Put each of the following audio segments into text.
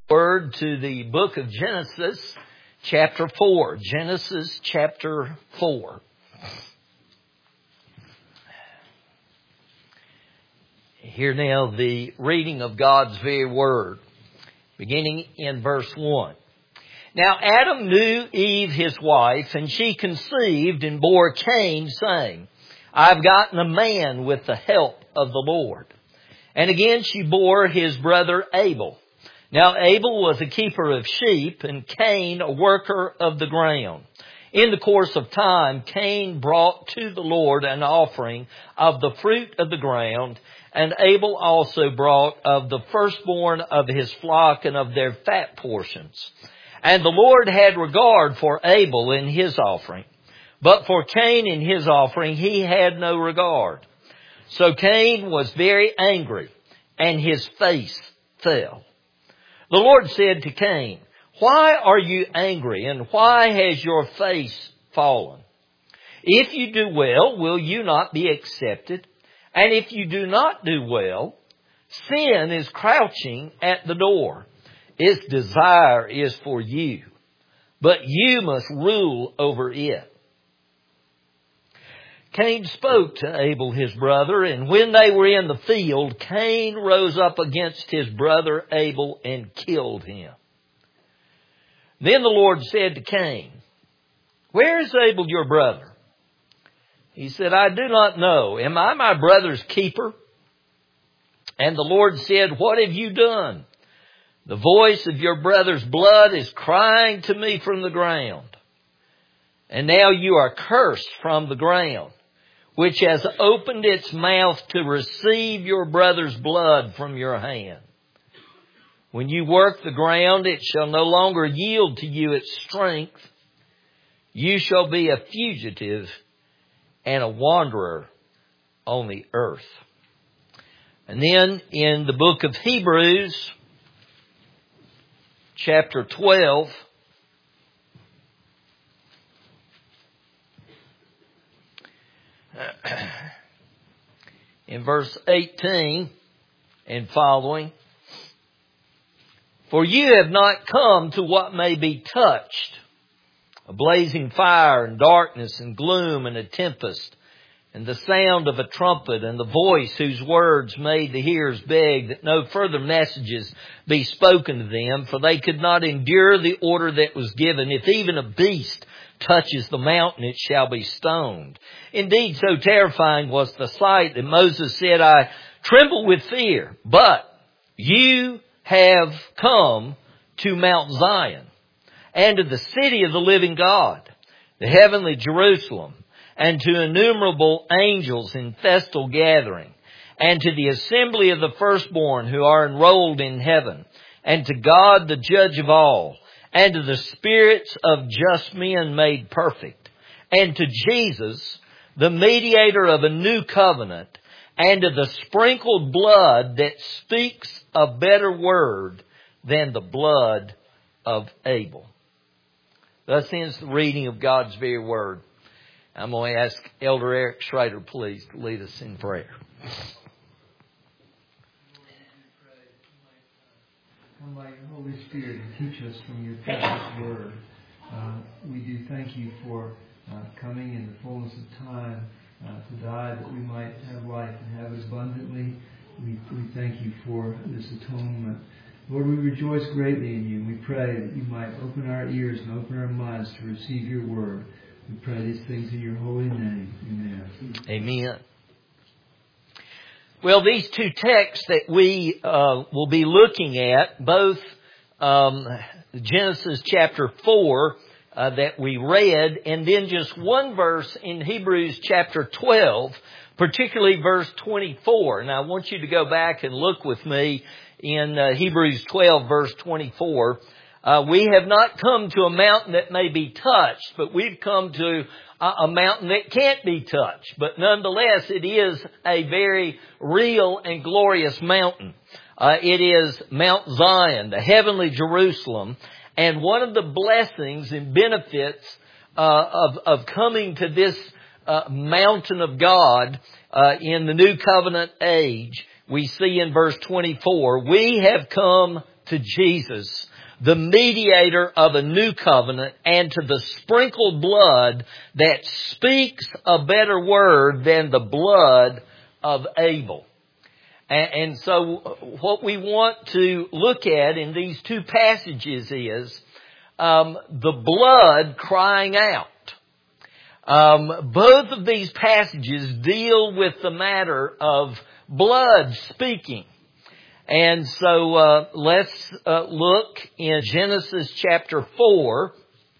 Word to the book of Genesis, chapter 4. Genesis, chapter 4. Hear now the reading of God's very word, beginning in verse 1. Now Adam knew Eve his wife, and she conceived and bore Cain, saying, I've gotten a man with the help of the Lord. And again she bore his brother Abel. Now Abel was a keeper of sheep, and Cain a worker of the ground. In the course of time, Cain brought to the Lord an offering of the fruit of the ground, and Abel also brought of the firstborn of his flock and of their fat portions. And the Lord had regard for Abel in his offering, but for Cain in his offering he had no regard. So Cain was very angry, and his face fell. The Lord said to Cain, Why are you angry, and why has your face fallen? If you do well, will you not be accepted? And if you do not do well, sin is crouching at the door. Its desire is for you, but you must rule over it. Cain spoke to Abel his brother, and when they were in the field, Cain rose up against his brother Abel and killed him. Then the Lord said to Cain, Where is Abel your brother? He said, I do not know. Am I my brother's keeper? And the Lord said, What have you done? The voice of your brother's blood is crying to me from the ground. And now you are cursed from the ground, which has opened its mouth to receive your brother's blood from your hand. When you work the ground, it shall no longer yield to you its strength. You shall be a fugitive and a wanderer on the earth. And then in the book of Hebrews, chapter 12, in verse 18 and following, For you have not come to what may be touched, a blazing fire and darkness and gloom and a tempest, and the sound of a trumpet and the voice whose words made the hearers beg that no further messages be spoken to them, for they could not endure the order that was given. If even a beast touches the mountain, it shall be stoned. Indeed, so terrifying was the sight that Moses said, I tremble with fear. But you have come to Mount Zion, and to the city of the living God, the heavenly Jerusalem, and to innumerable angels in festal gathering, and to the assembly of the firstborn who are enrolled in heaven, and to God the judge of all, and to the spirits of just men made perfect, and to Jesus, the mediator of a new covenant, and to the sprinkled blood that speaks a better word than the blood of Abel. Thus ends the reading of God's very word. I'm going to ask Elder Eric Schrader, please, to lead us in prayer. Come by your Holy Spirit and teach us from your precious word. We do thank you for coming in the fullness of time to die that we might have life and have it abundantly. We thank you for this atonement. Lord, we rejoice greatly in you. We pray that you might open our ears and open our minds to receive your word. We pray these things in your holy name. Amen. Amen. Well, these two texts that we will be looking at, both Genesis chapter 4 that we read, and then just one verse in Hebrews chapter 12, particularly verse 24. And I want you to go back and look with me in Hebrews 12, verse 24. We have not come to a mountain that may be touched, but we've come to a mountain that can't be touched. But nonetheless, it is a very real and glorious mountain. It is Mount Zion, the heavenly Jerusalem. And one of the blessings and benefits of coming to this mountain of God in the new covenant age, we see in verse 24, we have come to Jesus, the mediator of a new covenant, and to the sprinkled blood that speaks a better word than the blood of Abel. And so what we want to look at in these two passages is the blood crying out. Both of these passages deal with the matter of blood speaking. And so let's look in Genesis chapter 4.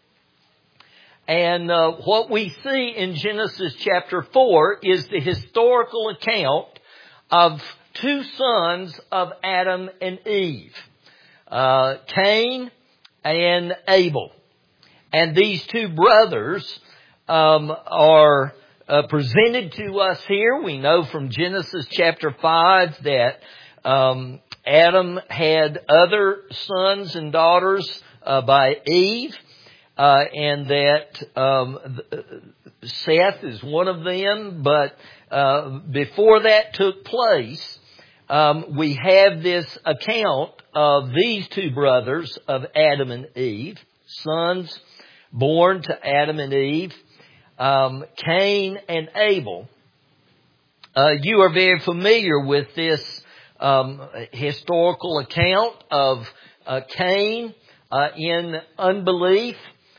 And what we see in Genesis chapter 4 is the historical account of two sons of Adam and Eve, Cain and Abel. And these two brothers are presented to us here. We know from Genesis chapter 5 that Adam had other sons and daughters by Eve, and that Seth is one of them. But before that took place, we have this account of these two brothers of Adam and Eve, sons born to Adam and Eve, Cain and Abel. You are very familiar with this historical account of Cain in unbelief.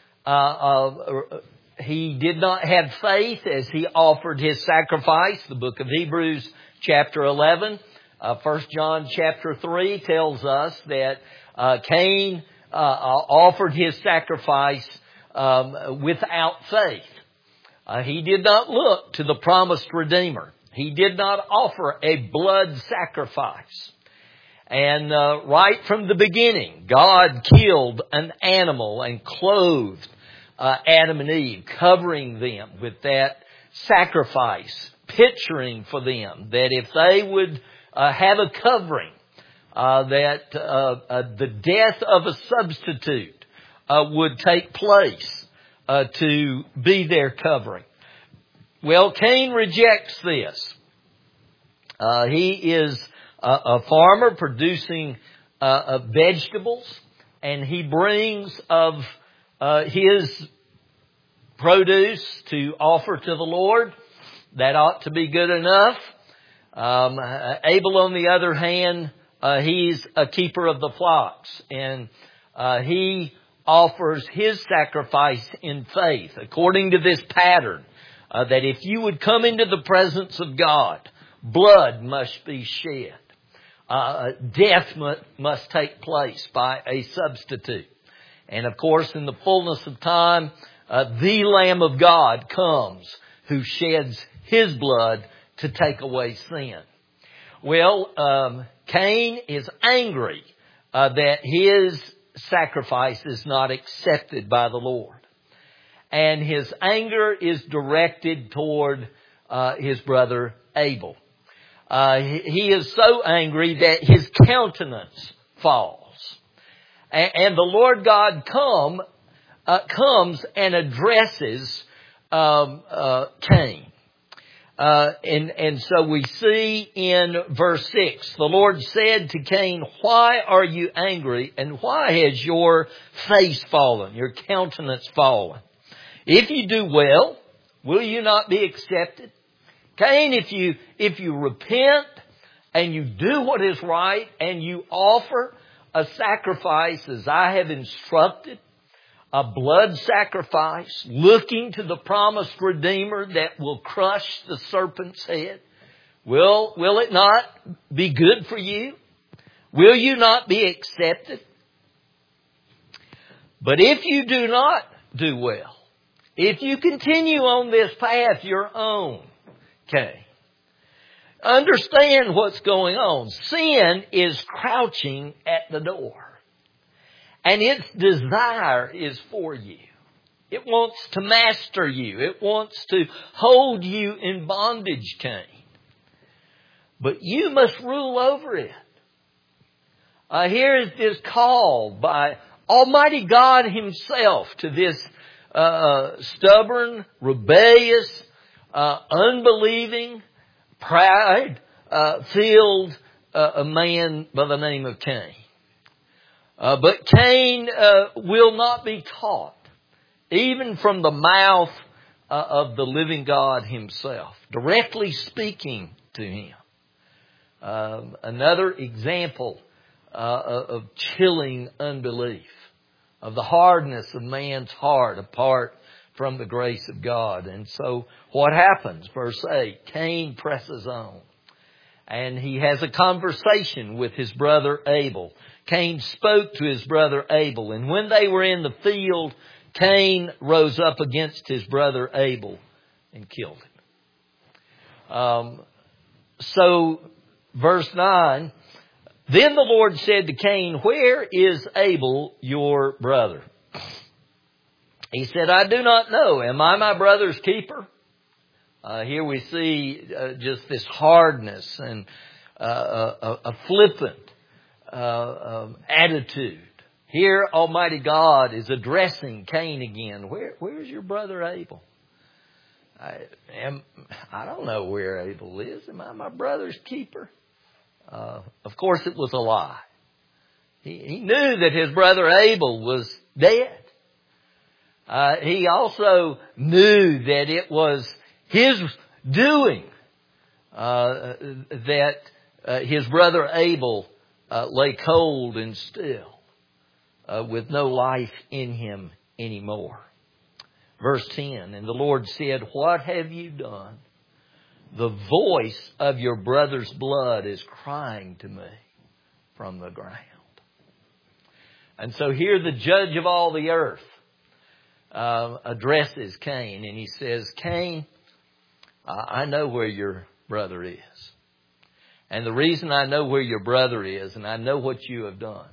He did not have faith as he offered his sacrifice. The book of Hebrews chapter 11, 1 John chapter 3 tells us that Cain offered his sacrifice without faith. He did not look to the promised Redeemer. He did not offer a blood sacrifice. And right from the beginning, God killed an animal and clothed Adam and Eve, covering them with that sacrifice, picturing for them that if they would have a covering, that the death of a substitute would take place to be their covering. Well, Cain rejects this. He is a farmer producing vegetables, and he brings of his produce to offer to the Lord. That ought to be good enough. Abel, on the other hand, he's a keeper of the flocks, and he offers his sacrifice in faith, according to this pattern, that if you would come into the presence of God, blood must be shed. Death must take place by a substitute. And of course, in the fullness of time, the Lamb of God comes who sheds his blood to take away sin. Well, Cain is angry that his sacrifice is not accepted by the Lord. And his anger is directed toward his brother Abel. He is so angry that his countenance falls. And the Lord God comes and addresses Cain. And so we see in verse 6, the Lord said to Cain, "Why are you angry, and why has your face fallen, your countenance fallen? If you do well, will you not be accepted? Cain, if you repent and you do what is right and you offer a sacrifice as I have instructed, a blood sacrifice, looking to the promised Redeemer that will crush the serpent's head, will it not be good for you? Will you not be accepted? But if you do not do well, if you continue on this path your own, okay, understand what's going on. Sin is crouching at the door. And its desire is for you. It wants to master you. It wants to hold you in bondage, Cain. But you must rule over it. Here is this call by Almighty God Himself to this stubborn, rebellious, unbelieving, pride-filled a man by the name of Cain. But Cain will not be taught, even from the mouth of the living God himself, directly speaking to him. Another example of chilling unbelief, of the hardness of man's heart apart from the grace of God. And so what happens? Verse 8, Cain presses on. And he has a conversation with his brother Abel. Cain spoke to his brother Abel. And when they were in the field, Cain rose up against his brother Abel and killed him. So, verse 9, then the Lord said to Cain, where is Abel your brother? He said, I do not know. Am I my brother's keeper? Here we see just this hardness and a flippant attitude. Here Almighty God is addressing Cain again. Where's your brother Abel? I don't know where Abel is. Am I my brother's keeper? Of course it was a lie. He knew that his brother Abel was dead. He also knew that it was his doing that his brother Abel lay cold and still with no life in him anymore. Verse 10, and the Lord said, what have you done? The voice of your brother's blood is crying to me from the ground. And so here the judge of all the earth addresses Cain, and he says, Cain, I know where your brother is. And the reason I know where your brother is, and I know what you have done,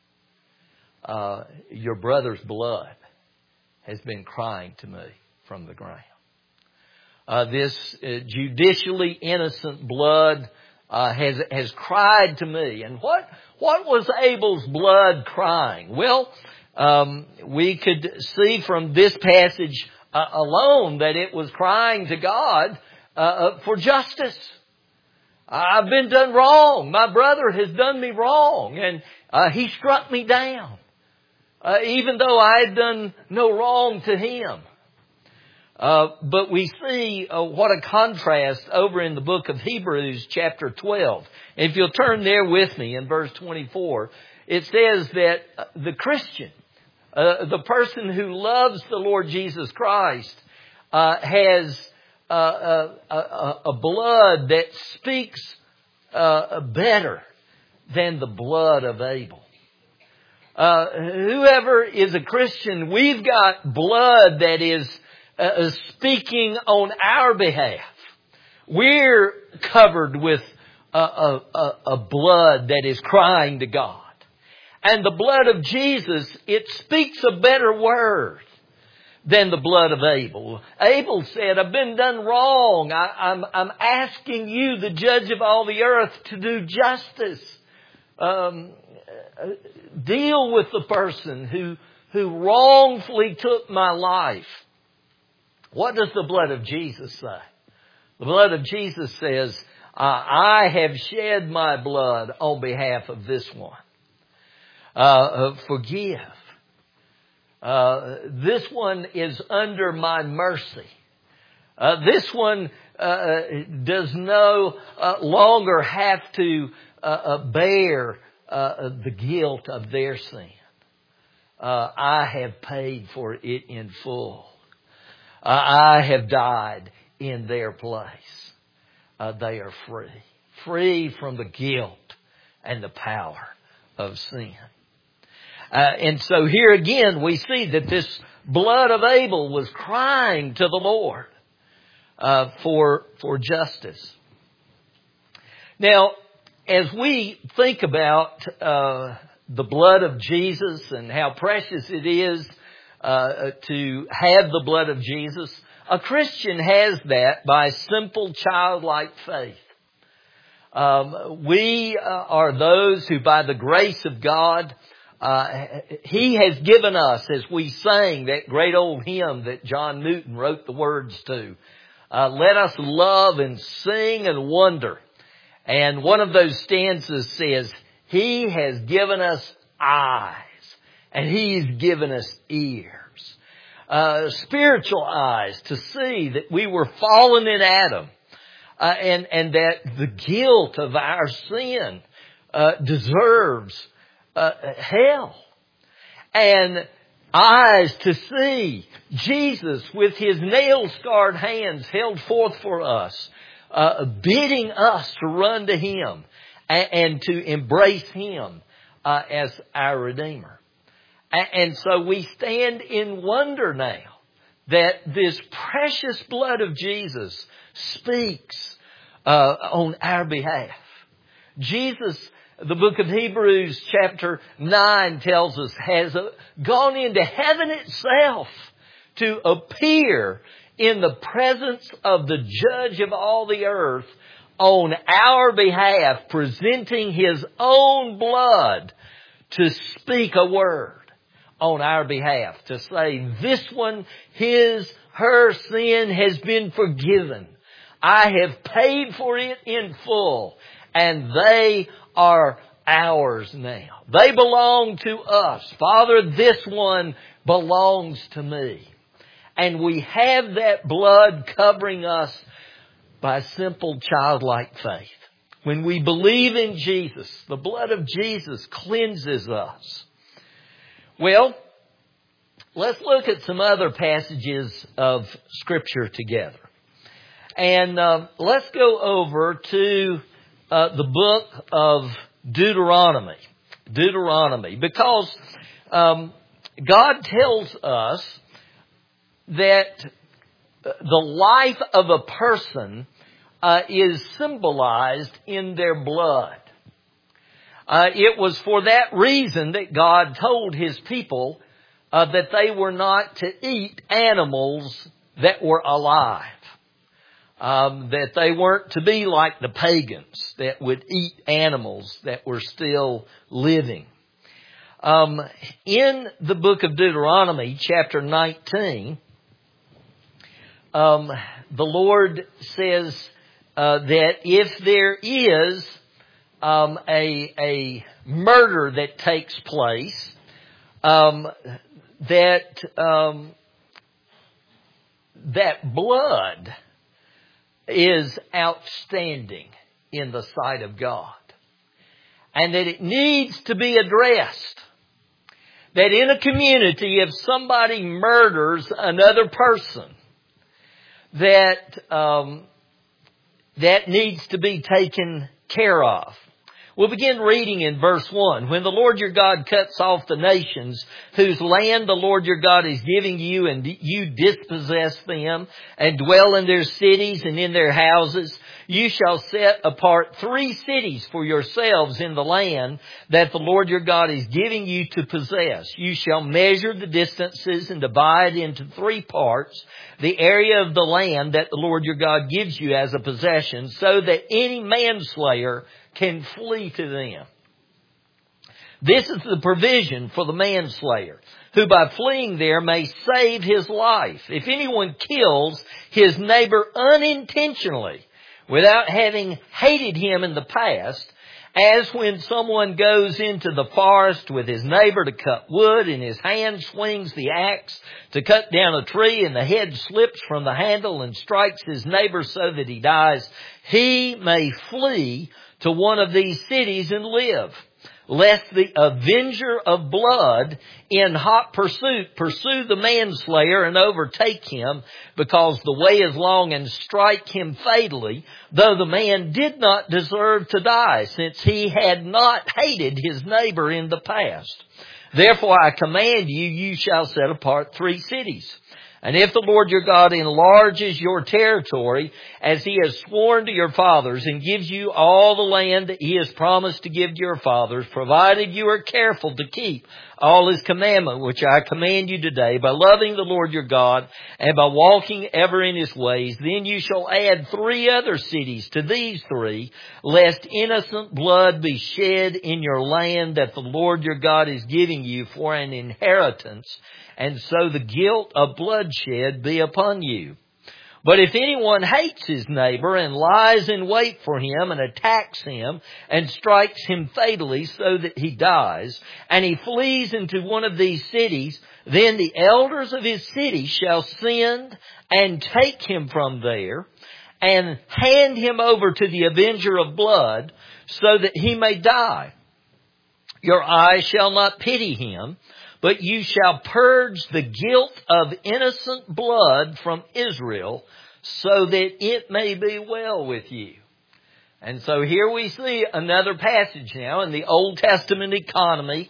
your brother's blood has been crying to me from the ground. This judicially innocent blood has cried to me. And what was Abel's blood crying? Well, we could see from this passage alone that it was crying to God for justice. I've been done wrong. My brother has done me wrong, and he struck me down, even though I had done no wrong to him. But we see what a contrast over in the book of Hebrews chapter 12. And if you'll turn there with me in verse 24, it says that the Christian, the person who loves the Lord Jesus Christ, has a blood that speaks better than the blood of Abel. Whoever is a Christian, we've got blood that is speaking on our behalf. We're covered with a blood that is crying to God. And the blood of Jesus, it speaks a better word than the blood of Abel. Abel said, I've been done wrong. I'm asking you, the judge of all the earth, to do justice. Deal with the person who wrongfully took my life. What does the blood of Jesus say? The blood of Jesus says, I have shed my blood on behalf of this one. Forgive. This one is under my mercy. This one does no longer have to bear the guilt of their sin. I have paid for it in full. I have died in their place. They are free. Free from the guilt and the power of sin. And so here again we see that this blood of Abel was crying to the Lord for justice. Now, as we think about the blood of Jesus and how precious it is to have the blood of Jesus, a Christian has that by simple childlike faith. We are those who, by the grace of God, He has given us, as we sang that great old hymn that John Newton wrote the words to, let us love and sing and wonder. And one of those stanzas says, He has given us eyes. And He's given us ears. Spiritual eyes to see that we were fallen in Adam. And that the guilt of our sin deserves hell. And eyes to see Jesus with His nail-scarred hands held forth for us, bidding us to run to Him and to embrace Him as our Redeemer. And so we stand in wonder now that this precious blood of Jesus speaks on our behalf. Jesus, the book of Hebrews chapter 9 tells us, has gone into heaven itself to appear in the presence of the judge of all the earth on our behalf, presenting His own blood to speak a word on our behalf, to say, this one, her sin has been forgiven. I have paid for it in full, and they are ours now. They belong to us. Father, this one belongs to me. And we have that blood covering us by simple childlike faith. When we believe in Jesus, the blood of Jesus cleanses us. Well, let's look at some other passages of Scripture together. And let's go over to the book of Deuteronomy. Because God tells us that the life of a person is symbolized in their blood. It was for that reason that God told His people that they were not to eat animals that were alive. That they weren't to be like the pagans that would eat animals that were still living. In the book of Deuteronomy, chapter 19, the Lord says that if there is a murder that takes place, that blood is outstanding in the sight of God. And that it needs to be addressed. That in a community, if somebody murders another person, that needs to be taken care of. We'll begin reading in verse 1. When the Lord your God cuts off the nations whose land the Lord your God is giving you, and you dispossess them and dwell in their cities and in their houses, you shall set apart 3 cities for yourselves in the land that the Lord your God is giving you to possess. You shall measure the distances and divide into 3 parts the area of the land that the Lord your God gives you as a possession, so that any manslayer can flee to them. This is the provision for the manslayer, who by fleeing there may save his life. If anyone kills his neighbor unintentionally, without having hated him in the past, as when someone goes into the forest with his neighbor to cut wood, and his hand swings the axe to cut down a tree, and the head slips from the handle and strikes his neighbor so that he dies, he may flee to one of these cities and live, lest the avenger of blood in hot pursuit pursue the manslayer and overtake him, because the way is long, and strike him fatally, though the man did not deserve to die, since he had not hated his neighbor in the past. Therefore I command you, you shall set apart 3 cities. And if the Lord your God enlarges your territory, as He has sworn to your fathers, and gives you all the land that He has promised to give to your fathers, provided you are careful to keep all His commandment, which I command you today, by loving the Lord your God, and by walking ever in His ways, then you shall add 3 other cities to these 3, lest innocent blood be shed in your land that the Lord your God is giving you for an inheritance, and so the guilt of bloodshed be upon you. But if anyone hates his neighbor and lies in wait for him and attacks him and strikes him fatally so that he dies, and he flees into one of these cities, then the elders of his city shall send and take him from there and hand him over to the avenger of blood so that he may die. Your eye shall not pity him, but you shall purge the guilt of innocent blood from Israel so that it may be well with you. And so here we see another passage now in the Old Testament economy,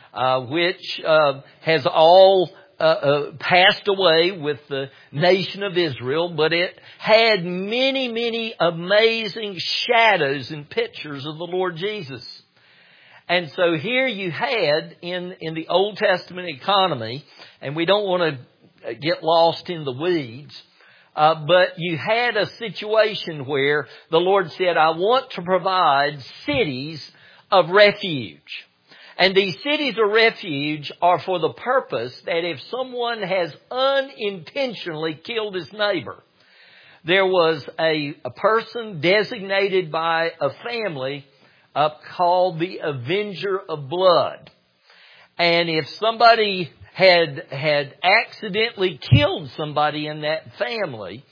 which has all passed away with the nation of Israel, but it had many, many amazing shadows and pictures of the Lord Jesus. And so here you had in the Old Testament economy, and we don't want to get lost in the weeds, but you had a situation where the Lord said, I want to provide cities of refuge. And these cities of refuge are for the purpose that if someone has unintentionally killed his neighbor, there was a person designated by a family called the Avenger of Blood. And if somebody had accidentally killed somebody in that family,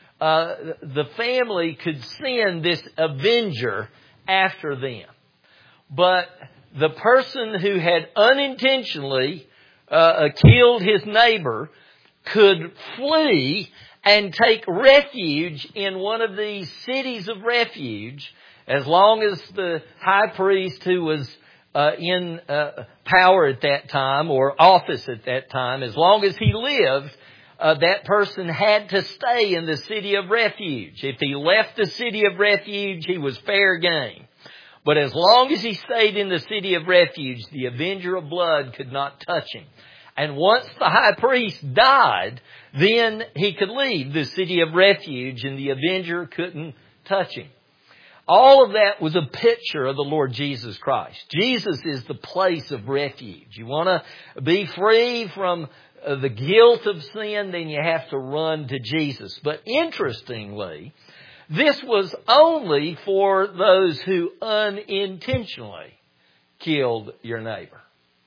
the family could send this avenger after them. But the person who had unintentionally killed his neighbor could flee and take refuge in one of these cities of refuge, as long as the high priest who was in power at that time or office at that time, as long as he lived, that person had to stay in the city of refuge. If he left the city of refuge, he was fair game. But as long as he stayed in the city of refuge, the Avenger of Blood could not touch him. And once the high priest died, then he could leave the city of refuge and the Avenger couldn't touch him. All of that was a picture of the Lord Jesus Christ. Jesus is the place of refuge. You want to be free from the guilt of sin, then you have to run to Jesus. But interestingly, this was only for those who unintentionally killed your neighbor.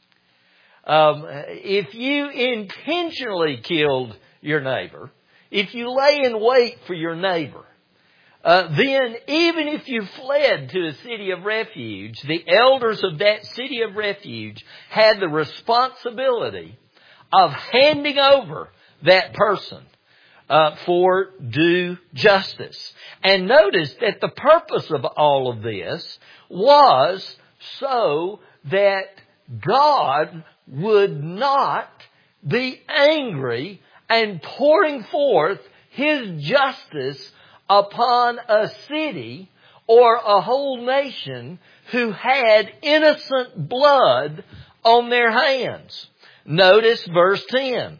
If you intentionally killed your neighbor, if you lay in wait for your neighbor, then even if you fled to a city of refuge, the elders of that city of refuge had the responsibility of handing over that person for due justice. And notice that the purpose of all of this was so that God would not be angry and pouring forth His justice upon a city or a whole nation who had innocent blood on their hands. Notice verse 10.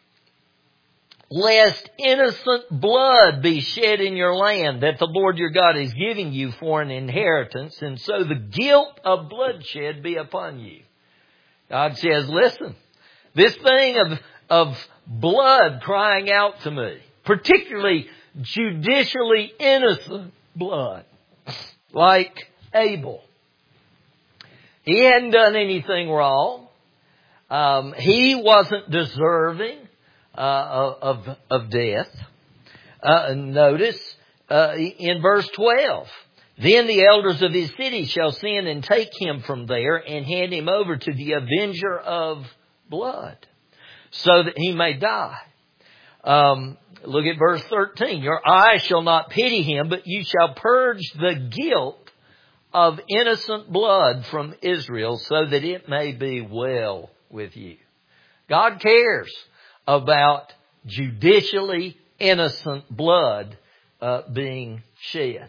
Lest innocent blood be shed in your land that the Lord your God is giving you for an inheritance, and so the guilt of bloodshed be upon you. God says, listen, this thing of blood crying out to me, particularly judicially innocent blood, like Abel. He hadn't done anything wrong. He wasn't deserving of death. Notice in verse 12, then the elders of his city shall send and take him from there and hand him over to the avenger of blood so that he may die. Look at verse 13. Your eye shall not pity him, but you shall purge the guilt of innocent blood from Israel so that it may be well with you. God cares about judicially innocent blood being shed.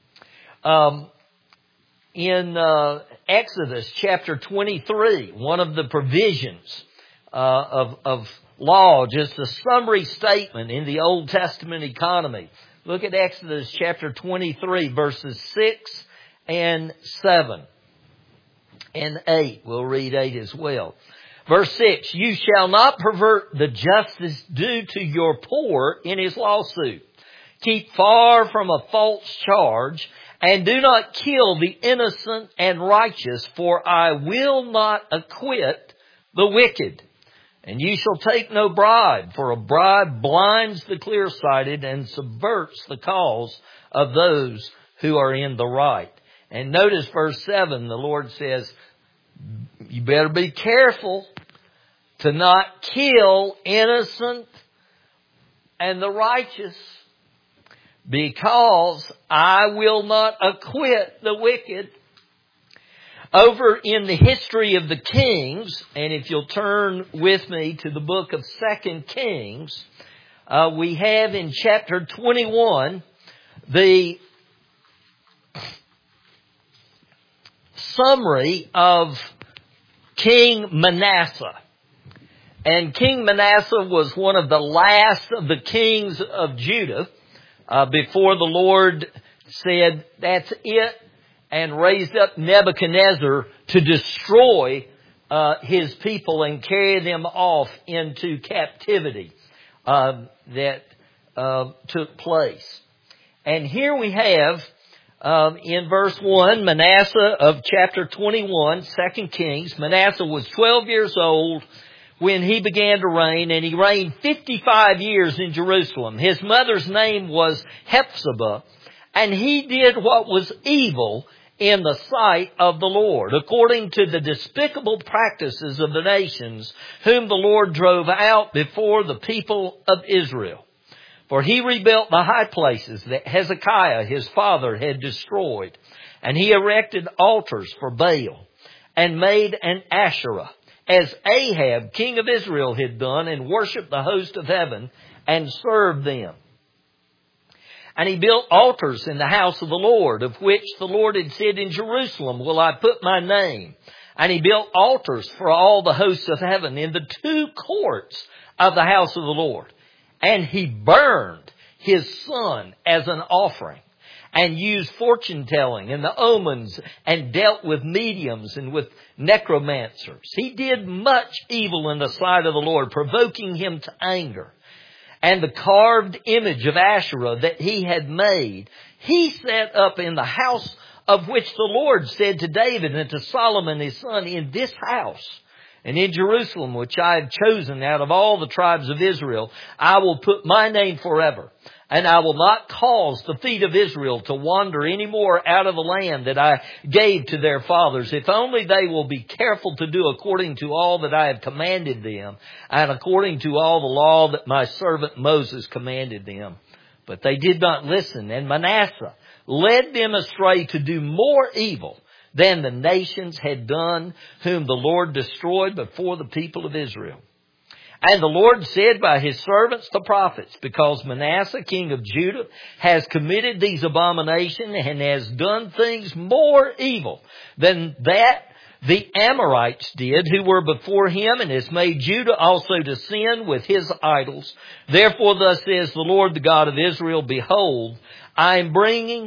In Exodus chapter 23, one of the provisions of law, just a summary statement in the Old Testament economy. Look at Exodus chapter 23, verses 6 and 7 and 8. We'll read 8 as well. Verse 6, you shall not pervert the justice due to your poor in his lawsuit. Keep far from a false charge, and do not kill the innocent and righteous, for I will not acquit the wicked. And you shall take no bribe, for a bribe blinds the clear-sighted and subverts the cause of those who are in the right. And notice verse 7, the Lord says, you better be careful to not kill innocent and the righteous, because I will not acquit the wicked. Over in the history of the kings, and if you'll turn with me to the book of 2 Kings, we have in chapter 21 the summary of King Manasseh. And King Manasseh was one of the last of the kings of Judah before the Lord said, that's it, and raised up Nebuchadnezzar to destroy his people and carry them off into captivity that took place. And here we have in verse 1, Manasseh of chapter 21, 2 Kings. Manasseh was 12 years old when he began to reign, and he reigned 55 years in Jerusalem. His mother's name was Hephzibah, and he did what was evil in the sight of the Lord, according to the despicable practices of the nations whom the Lord drove out before the people of Israel. For he rebuilt the high places that Hezekiah his father had destroyed, and he erected altars for Baal, and made an Asherah, as Ahab king of Israel had done, and worshipped the host of heaven, and served them. And he built altars in the house of the Lord, of which the Lord had said, in Jerusalem will I put my name. And he built altars for all the hosts of heaven in the 2 courts of the house of the Lord. And he burned his son as an offering, and used fortune telling and the omens, and dealt with mediums and with necromancers. He did much evil in the sight of the Lord, provoking him to anger. And the carved image of Asherah that he had made, he set up in the house of which the Lord said to David and to Solomon his son, in this house and in Jerusalem, which I have chosen out of all the tribes of Israel, I will put my name forever. And I will not cause the feet of Israel to wander any more out of the land that I gave to their fathers, if only they will be careful to do according to all that I have commanded them, and according to all the law that my servant Moses commanded them. But they did not listen, and Manasseh led them astray to do more evil than the nations had done, whom the Lord destroyed before the people of Israel. And the Lord said by his servants the prophets, because Manasseh king of Judah has committed these abominations and has done things more evil than that the Amorites did, who were before him, and has made Judah also to sin with his idols. Therefore thus says the Lord, the God of Israel, behold, I am bringing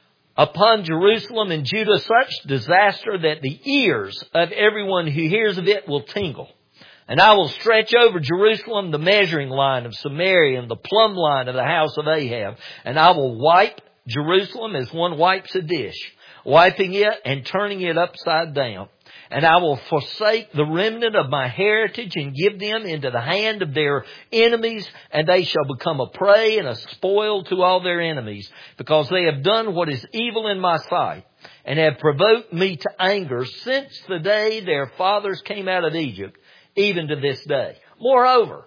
upon Jerusalem and Judah such disaster that the ears of everyone who hears of it will tingle. And I will stretch over Jerusalem the measuring line of Samaria and the plumb line of the house of Ahab. And I will wipe Jerusalem as one wipes a dish, wiping it and turning it upside down. And I will forsake the remnant of my heritage and give them into the hand of their enemies, and they shall become a prey and a spoil to all their enemies, because they have done what is evil in my sight, and have provoked me to anger since the day their fathers came out of Egypt, even to this day. Moreover,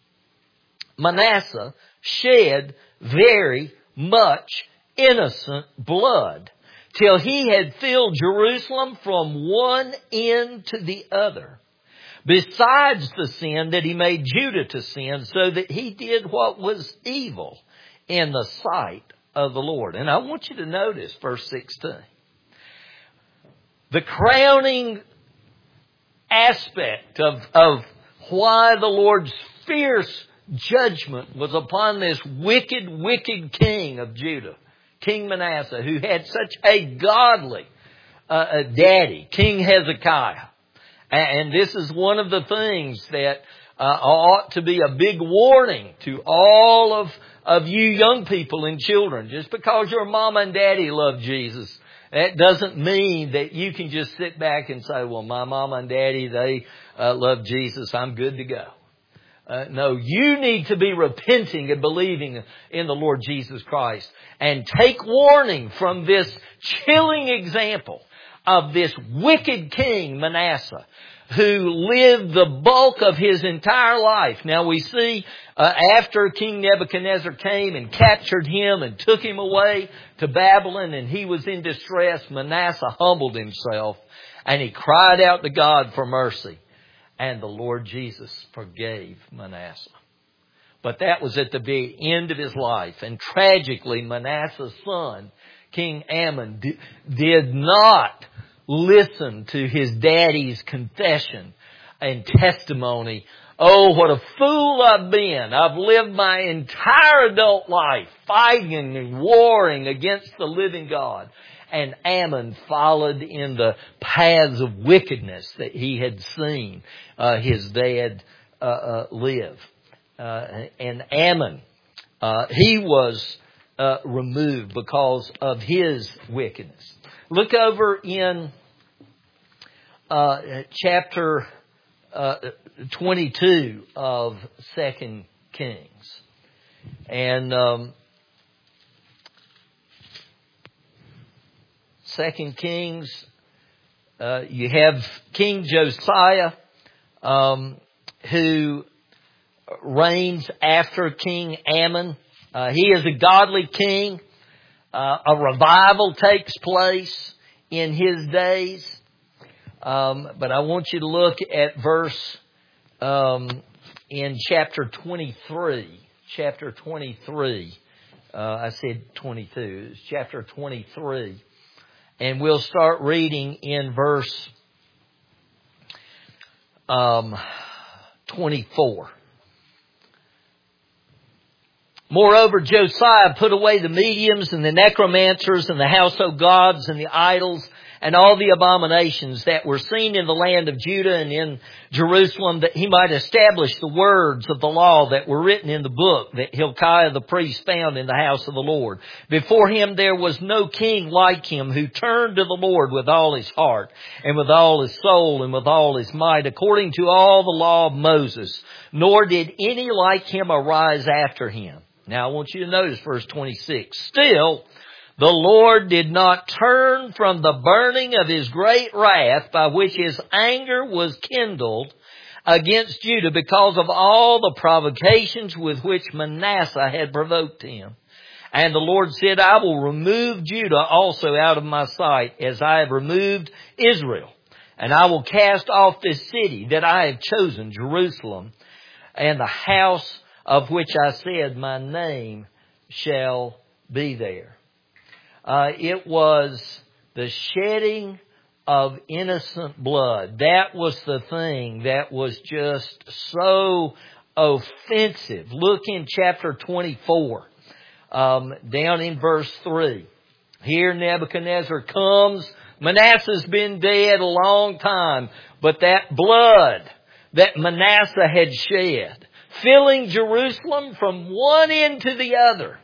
Manasseh shed very much innocent blood, till he had filled Jerusalem from one end to the other, besides the sin that he made Judah to sin, so that he did what was evil in the sight of the Lord. And I want you to notice verse 16. The crowning aspect of why the Lord's fierce judgment was upon this wicked, wicked king of Judah, King Manasseh, who had such a godly daddy, King Hezekiah. And this is one of the things that ought to be a big warning to all of you young people and children. Just because your mama and daddy love Jesus, that doesn't mean that you can just sit back and say, well, my mama and daddy, they love Jesus. I'm good to go. No, you need to be repenting and believing in the Lord Jesus Christ. And take warning from this chilling example of this wicked king, Manasseh, who lived the bulk of his entire life. Now we see after King Nebuchadnezzar came and captured him and took him away to Babylon and he was in distress, Manasseh humbled himself and he cried out to God for mercy. And the Lord Jesus forgave Manasseh. But that was at the very end of his life. And tragically, Manasseh's son, King Ammon, did not listen to his daddy's confession and testimony. Oh, what a fool I've been. I've lived my entire adult life fighting and warring against the living God. And Ammon followed in the paths of wickedness that he had seen his dad live. And Ammon, he was removed because of his wickedness. Look over in chapter 22 of 2 Kings. And 2 Kings, you have King Josiah, who reigns after King Ammon. He is a godly king. A revival takes place in his days. But I want you to look at verse in chapter 23. Chapter 23. I said 22. It's chapter 23. And we'll start reading in verse 24. Moreover, Josiah put away the mediums and the necromancers and the household gods and the idols and all the abominations that were seen in the land of Judah and in Jerusalem, that he might establish the words of the law that were written in the book that Hilkiah the priest found in the house of the Lord. Before him there was no king like him, who turned to the Lord with all his heart and with all his soul and with all his might, according to all the law of Moses. Nor did any like him arise after him. Now I want you to notice verse 26. Still, the Lord did not turn from the burning of his great wrath by which his anger was kindled against Judah, because of all the provocations with which Manasseh had provoked him. And the Lord said, I will remove Judah also out of my sight, as I have removed Israel. And I will cast off this city that I have chosen, Jerusalem, and the house of which I said, my name shall be there. It was the shedding of innocent blood. That was the thing that was just so offensive. Look in chapter 24, down in verse 3. Here Nebuchadnezzar comes. Manasseh's been dead a long time, but that blood that Manasseh had shed, filling Jerusalem from one end to the other.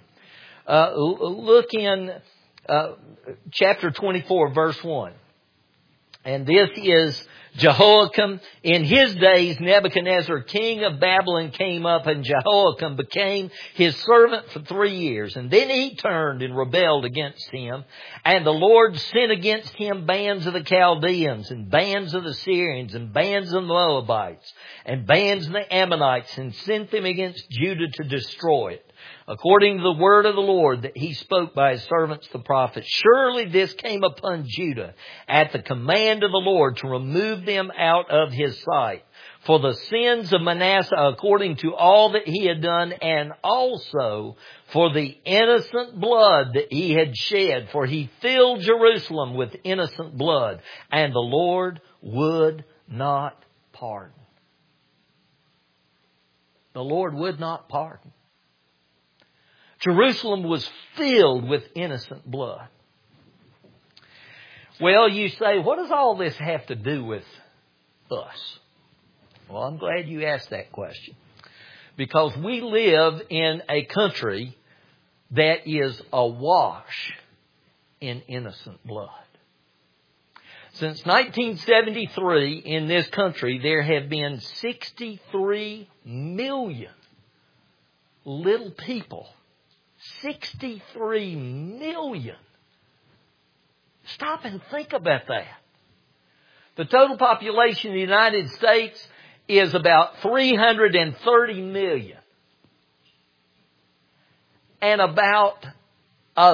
Look in chapter 24, verse 1. And this is Jehoiakim. In his days, Nebuchadnezzar, king of Babylon, came up, and Jehoiakim became his servant for 3 years. And then he turned and rebelled against him. And the Lord sent against him bands of the Chaldeans, and bands of the Syrians, and bands of the Moabites, and bands of the Ammonites, and sent them against Judah to destroy it, according to the word of the Lord that he spoke by his servants the prophets. Surely this came upon Judah at the command of the Lord to remove them out of his sight, for the sins of Manasseh, according to all that he had done, and also for the innocent blood that he had shed, for he filled Jerusalem with innocent blood, and the Lord would not pardon. The Lord would not pardon. Jerusalem was filled with innocent blood. Well, you say, what does all this have to do with us? Well, I'm glad you asked that question. because we live in a country that is awash in innocent blood. Since 1973 in this country, there have been 63 million little people. 63 million. Stop and think about that. The total population of the United States is about 330 million. And about a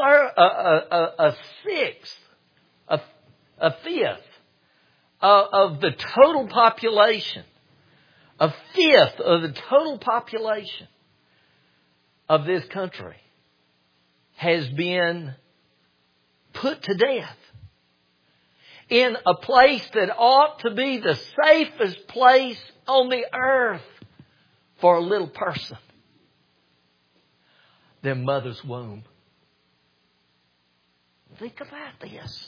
fifth of the total population, a fifth of the total population of this country has been put to death in a place that ought to be the safest place on the earth for a little person. Their mother's womb. Think about this.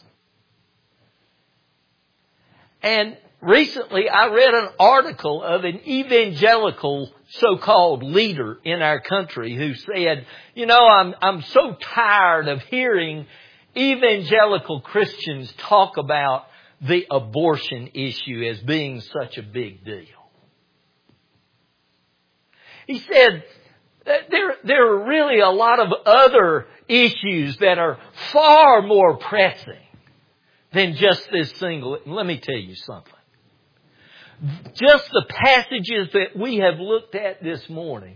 And recently I read an article of an evangelical so-called leader in our country who said, I'm so tired of hearing evangelical Christians talk about the abortion issue as being such a big deal. He said, there are really a lot of other issues that are far more pressing than just this single. Let me tell you something. Just the passages that we have looked at this morning,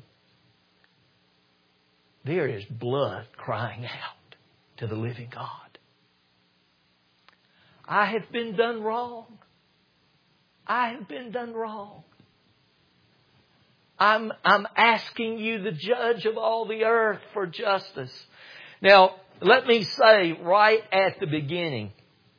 there is blood crying out to the living God. I have been done wrong. I have been done wrong. I'm asking you, the judge of all the earth, for justice. Now, let me say right at the beginning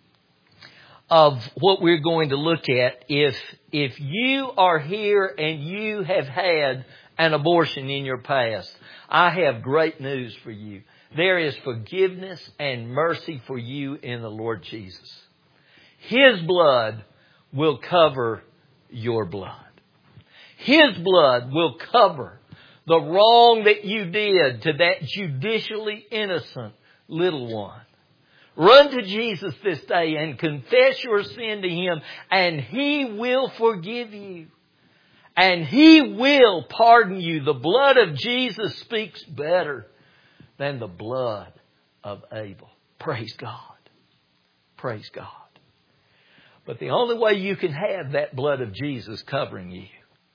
of what we're going to look at, if you are here and you have had an abortion in your past, I have great news for you. There is forgiveness and mercy for you in the Lord Jesus. His blood will cover your blood. His blood will cover the wrong that you did to that judicially innocent little one. Run to Jesus this day and confess your sin to Him, and He will forgive you. And He will pardon you. The blood of Jesus speaks better than the blood of Abel. Praise God. Praise God. But the only way you can have that blood of Jesus covering you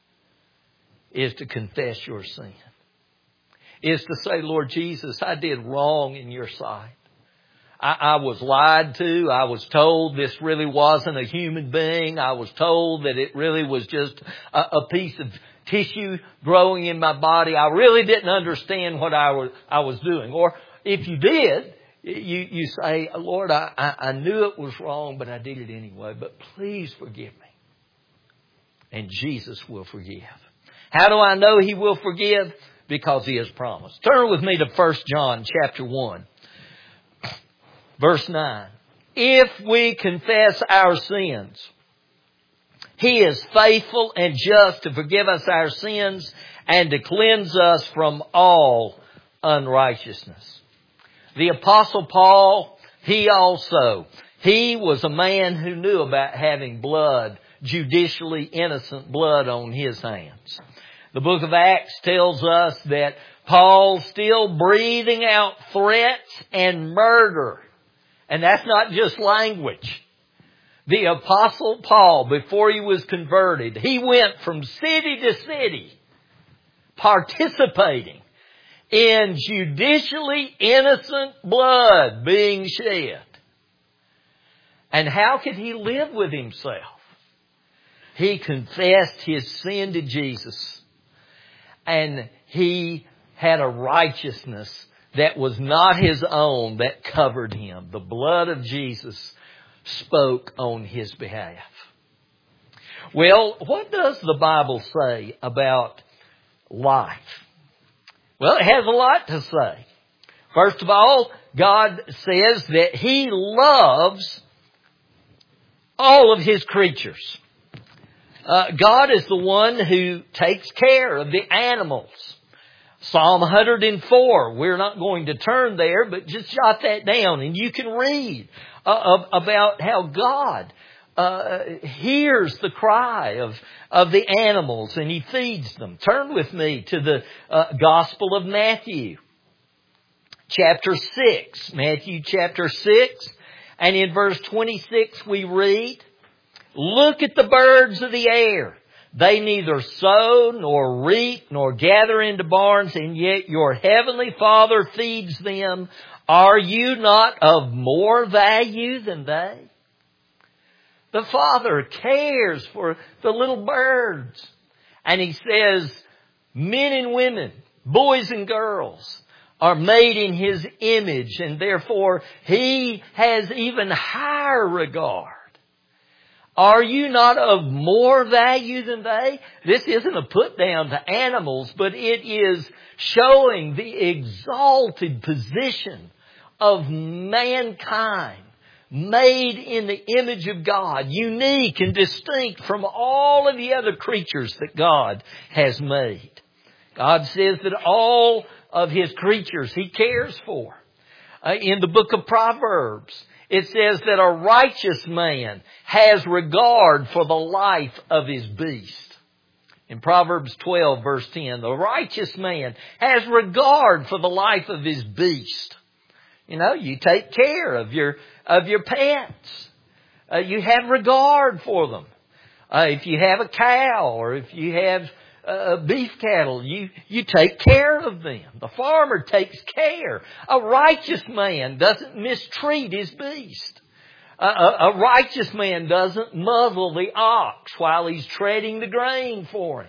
is to confess your sin. Is to say, Lord Jesus, I did wrong in your sight. I was lied to. I was told this really wasn't a human being. I was told that it really was just a piece of tissue growing in my body. I really didn't understand what I was doing. Or if you did, you say, Lord, I knew it was wrong, but I did it anyway. But please forgive me. And Jesus will forgive. How do I know He will forgive? Because He has promised. Turn with me to 1 John chapter 1. Verse 9. If we confess our sins, He is faithful and just to forgive us our sins and to cleanse us from all unrighteousness. The Apostle Paul, he was a man who knew about having blood, judicially innocent blood on his hands. The book of Acts tells us that Paul's still breathing out threats and murder. And that's not just language. The Apostle Paul, before he was converted, he went from city to city participating in judicially innocent blood being shed. And how could he live with himself? He confessed his sin to Jesus. And he had a righteousness that was not his own that covered him. The blood of Jesus spoke on his behalf. Well, what does the Bible say about life? Well, it has a lot to say. First of all, God says that He loves all of His creatures. God is the one who takes care of the animals. Psalm 104, we're not going to turn there, but just jot that down and you can read about how God hears the cry of the animals and He feeds them. Turn with me to the Gospel of Matthew, chapter 6. Matthew chapter 6, and in verse 26 we read, "Look at the birds of the air. They neither sow nor reap nor gather into barns, and yet your heavenly Father feeds them. Are you not of more value than they?" The Father cares for the little birds. And He says, men and women, boys and girls, are made in His image, and therefore He has even higher regard. Are you not of more value than they? This isn't a put down to animals, but it is showing the exalted position of mankind, made in the image of God, unique and distinct from all of the other creatures that God has made. God says that all of His creatures He cares for. In the book of Proverbs, it says that a righteous man has regard for the life of his beast. In Proverbs 12, verse 10, the righteous man has regard for the life of his beast. You know, you take care of your pets. You have regard for them. If you have a cow or if you have beef cattle, you take care of them. The farmer takes care. A righteous man doesn't mistreat his beast. A righteous man doesn't muzzle the ox while he's treading the grain for him.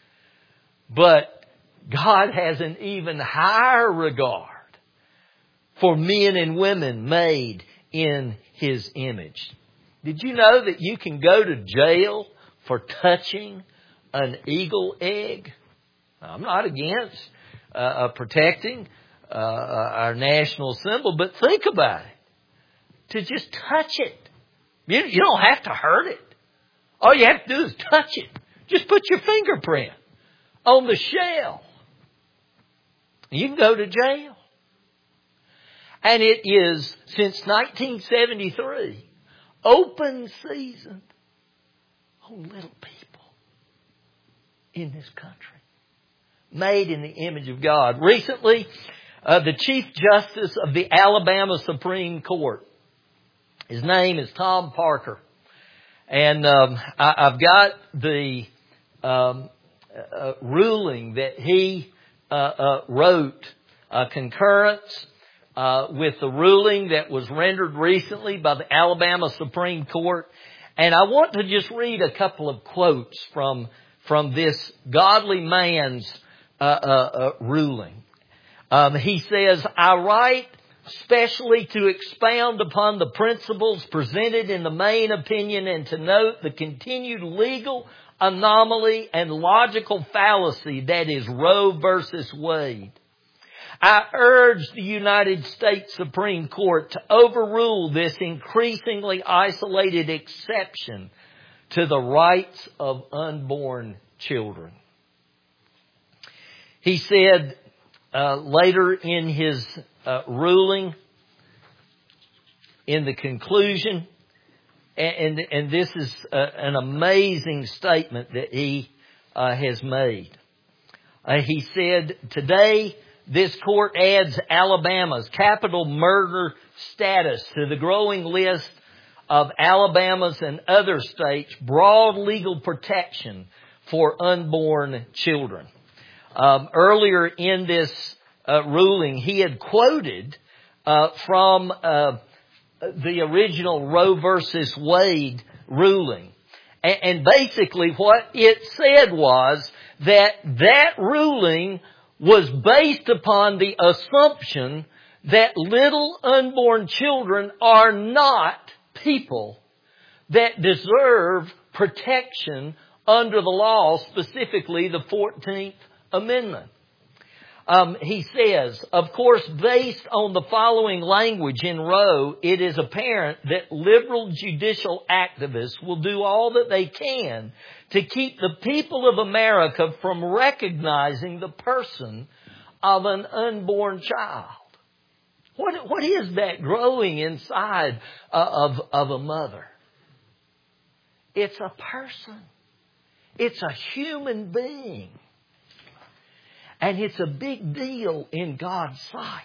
But God has an even higher regard for men and women made in His image. Did you know that you can go to jail for touching an eagle egg? I'm not against protecting our national symbol, but think about it. To just touch it. You don't have to hurt it. All you have to do is touch it. Just put your fingerprint on the shell. You can go to jail. And it is, since 1973, open season on little people in this country, made in the image of God. Recently, the Chief Justice of the Alabama Supreme Court, his name is Tom Parker, and I've got the ruling that he wrote, concurrence with the ruling that was rendered recently by the Alabama Supreme Court. And I want to just read a couple of quotes from this godly man's ruling. He says, "I write specially to expound upon the principles presented in the main opinion and to note the continued legal anomaly and logical fallacy that is Roe versus Wade. I urge the United States Supreme Court to overrule this increasingly isolated exception to the rights of unborn children." He said later in his ruling, in the conclusion, and this is an amazing statement that he has made. He said, "Today, this court adds Alabama's capital murder status to the growing list of Alabama's and other states' broad legal protection for unborn children." Earlier in this ruling, he had quoted from the original Roe versus Wade ruling. And basically what it said was that ruling was based upon the assumption that little unborn children are not people that deserve protection under the law, specifically the 14th Amendment. He says, of course, based on the following language in Roe, it is apparent that liberal judicial activists will do all that they can to keep the people of America from recognizing the person of an unborn child. What is that growing inside of a mother? It's a person. It's a human being. And it's a big deal in God's sight.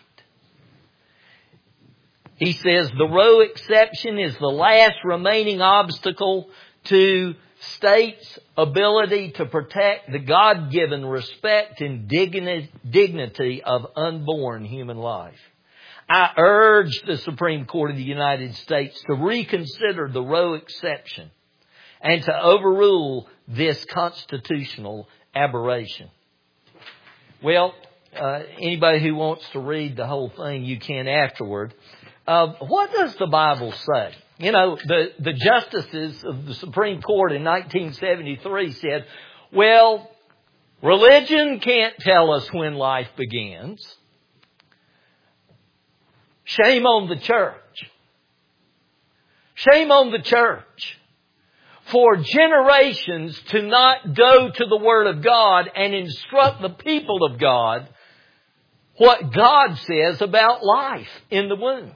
He says the Roe exception is the last remaining obstacle to states' ability to protect the God-given respect and dignity of unborn human life. I urge the Supreme Court of the United States to reconsider the Roe exception and to overrule this constitutional aberration. Well, anybody who wants to read the whole thing, you can afterward. What does the Bible say? You know, the justices of the Supreme Court in 1973 said, well, religion can't tell us when life begins. Shame on the church. Shame on the church for generations to not go to the Word of God and instruct the people of God what God says about life in the womb.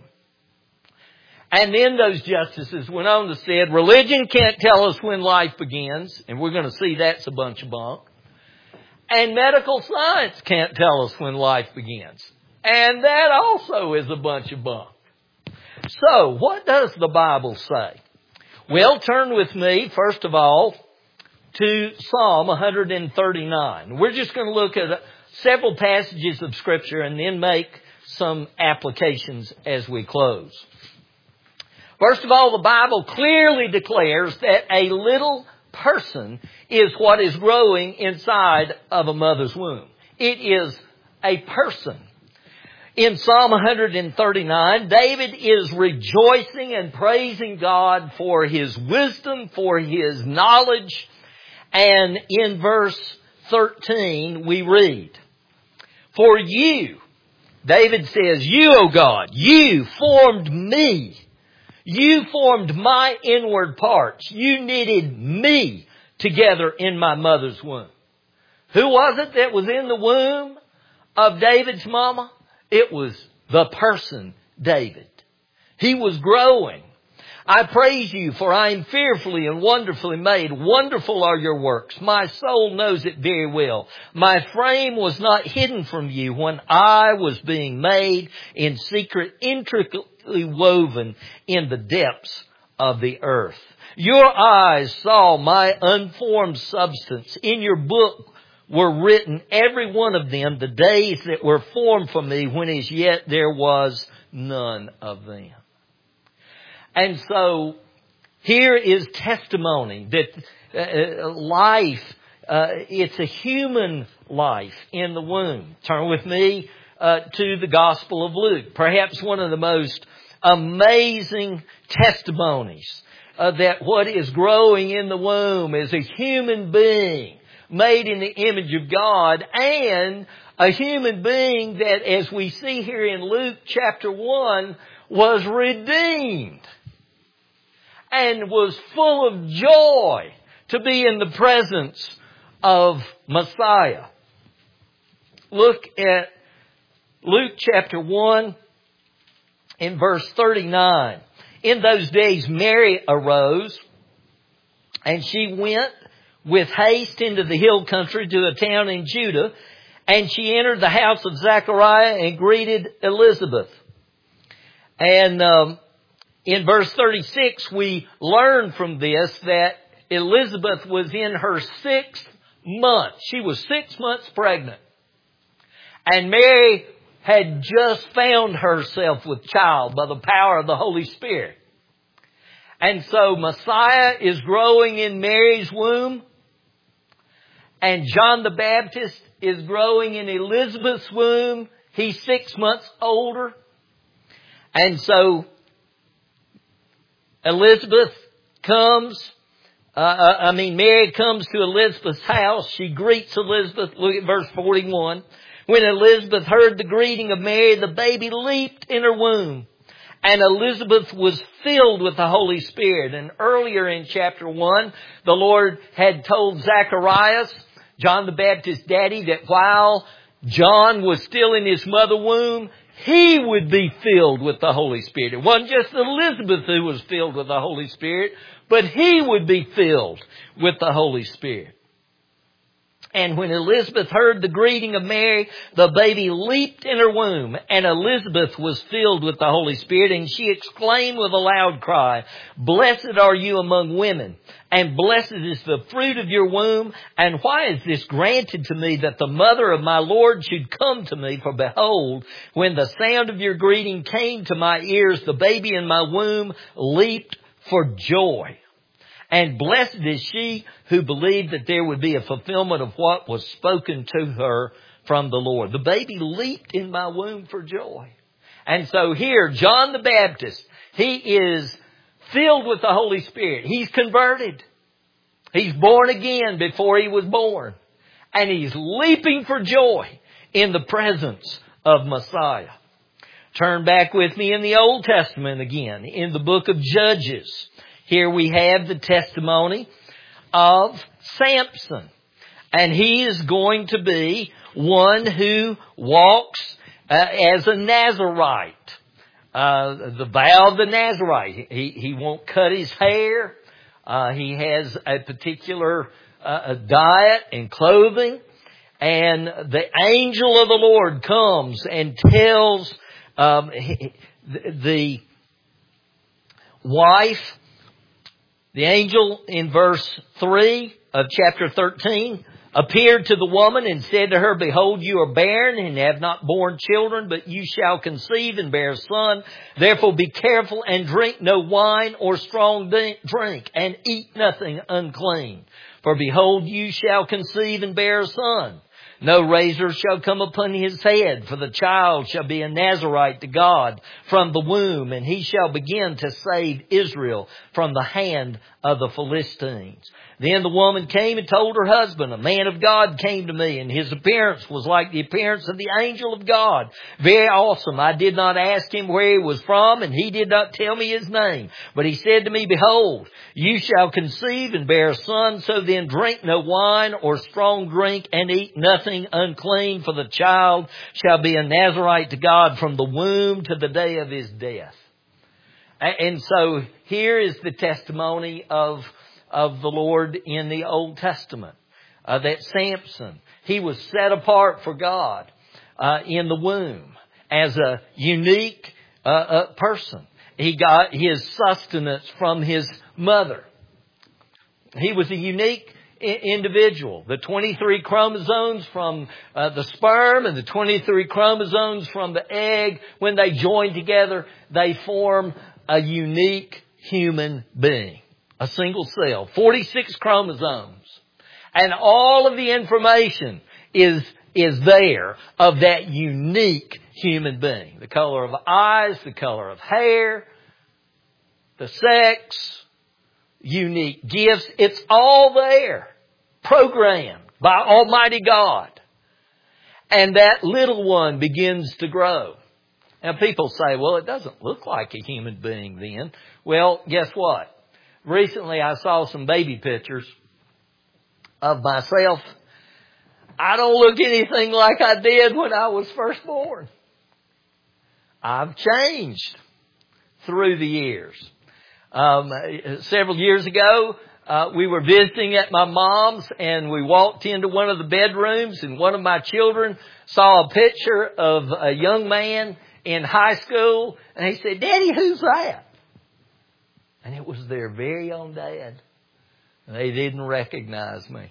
And then those justices went on to say, religion can't tell us when life begins, and we're going to see that's a bunch of bunk. And medical science can't tell us when life begins. And that also is a bunch of bunk. So, what does the Bible say? Well, turn with me, first of all, to Psalm 139. We're just going to look at several passages of Scripture and then make some applications as we close. First of all, the Bible clearly declares that a little person is what is growing inside of a mother's womb. It is a person. In Psalm 139, David is rejoicing and praising God for His wisdom, for His knowledge. And in verse 13, we read, for you, David says, you, O God, you formed me. You formed my inward parts. You knitted me together in my mother's womb. Who was it that was in the womb of David's mama? It was the person, David. He was growing. I praise you, for I am fearfully and wonderfully made. Wonderful are your works. My soul knows it very well. My frame was not hidden from you when I was being made in secret, intricately woven in the depths of the earth. Your eyes saw my unformed substance. In your book were written, every one of them, the days that were formed for me, when as yet there was none of them. And so here is testimony that life, it's a human life in the womb. Turn with me to the Gospel of Luke. Perhaps one of the most amazing testimonies that what is growing in the womb is a human being made in the image of God, and a human being that, as we see here in Luke chapter 1, was redeemed and was full of joy to be in the presence of Messiah. Look at Luke chapter 1 in verse 39. In those days Mary arose, and she went with haste into the hill country to a town in Judah, and she entered the house of Zechariah and greeted Elizabeth. And in verse 36, we learn from this that Elizabeth was in her 6th month. She was 6 months pregnant. And Mary had just found herself with child by the power of the Holy Spirit. And so Messiah is growing in Mary's womb. And John the Baptist is growing in Elizabeth's womb. He's 6 months older. And so Elizabeth comes, Mary comes to Elizabeth's house. She greets Elizabeth. Look at verse 41. When Elizabeth heard the greeting of Mary, the baby leaped in her womb. And Elizabeth was filled with the Holy Spirit. And earlier in chapter 1, the Lord had told Zacharias, John the Baptist's daddy, that while John was still in his mother's womb, he would be filled with the Holy Spirit. It wasn't just Elizabeth who was filled with the Holy Spirit, but he would be filled with the Holy Spirit. And when Elizabeth heard the greeting of Mary, the baby leaped in her womb, and Elizabeth was filled with the Holy Spirit, and she exclaimed with a loud cry, "Blessed are you among women, and blessed is the fruit of your womb. And why is this granted to me, that the mother of my Lord should come to me? For behold, when the sound of your greeting came to my ears, the baby in my womb leaped for joy. And blessed is she who believed that there would be a fulfillment of what was spoken to her from the Lord." The baby leaped in my womb for joy. And so here, John the Baptist, he is filled with the Holy Spirit. He's converted. He's born again before he was born. And he's leaping for joy in the presence of Messiah. Turn back with me in the Old Testament again, in the book of Judges. Here we have the testimony of Samson. And he is going to be one who walks as a Nazirite. The vow of the Nazirite. He won't cut his hair. He has a particular diet and clothing. And the angel of the Lord comes and tells the wife. The angel in verse 3 of chapter 13 appeared to the woman and said to her, "Behold, you are barren and have not borne children, but you shall conceive and bear a son. Therefore be careful and drink no wine or strong drink, and eat nothing unclean. For behold, you shall conceive and bear a son. No razor shall come upon his head, for the child shall be a Nazirite to God from the womb, and he shall begin to save Israel from the hand of the Philistines." Then the woman came and told her husband, "A man of God came to me, and his appearance was like the appearance of the angel of God. Very awesome. I did not ask him where he was from, and he did not tell me his name. But he said to me, Behold, you shall conceive and bear a son, so then drink no wine or strong drink, and eat nothing unclean, for the child shall be a Nazirite to God from the womb to the day of his death." And so here is the testimony of the Lord in the Old Testament. That Samson, he was set apart for God in the womb as a unique person. He got his sustenance from his mother. He was a unique individual. The 23 chromosomes from the sperm and the 23 chromosomes from the egg, when they join together, they form a unique human being. A single cell. 46 chromosomes. And all of the information is there of that unique human being. The color of eyes, the color of hair, the sex, unique gifts. It's all there. Programmed by Almighty God. And that little one begins to grow. Now people say, well, it doesn't look like a human being then. Well, guess what? Recently I saw some baby pictures of myself. I don't look anything like I did when I was first born. I've changed through the years. Several years ago, we were visiting at my mom's, and we walked into one of the bedrooms, and one of my children saw a picture of a young man in high school, and he said, "Daddy, who's that?" And it was their very own dad. They didn't recognize me.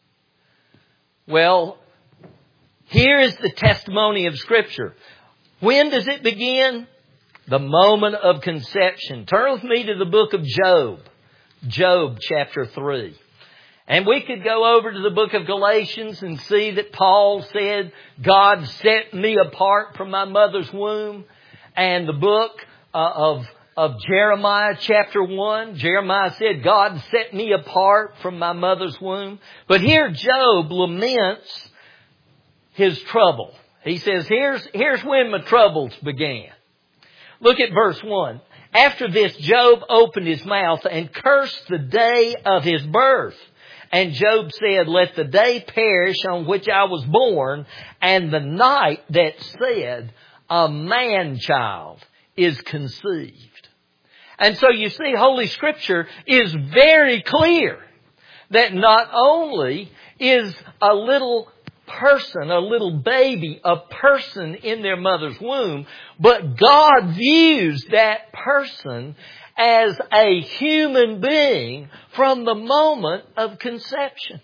Well, here is the testimony of Scripture. When does it begin? The moment of conception. Turn with me to the book of Job. Job chapter 3. And we could go over to the book of Galatians and see that Paul said, God set me apart from my mother's womb. And the book of Jeremiah chapter 1, Jeremiah said, God set me apart from my mother's womb. But here Job laments his trouble. He says, here's when my troubles began. Look at verse 1. After this, Job opened his mouth and cursed the day of his birth. And Job said, let the day perish on which I was born, and the night that said, a man-child is conceived. And so you see, Holy Scripture is very clear that not only is a little person, a little baby, a person in their mother's womb, but God views that person as a human being from the moment of conception.